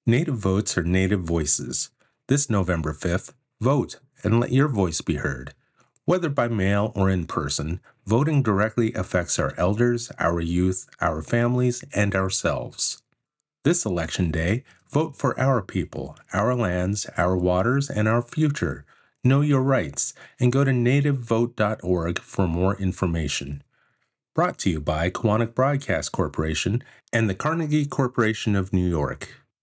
Native votes are native voices. This November 5th, vote and let your voice be heard. Whether by mail or in person, voting directly affects our elders, our youth, our families, and ourselves. This election day, vote for our people, our lands, our waters, and our future. Know your rights and go to nativevote.org for more information. Brought to you by Quantic Broadcast Corporation and the Carnegie Corporation of New York.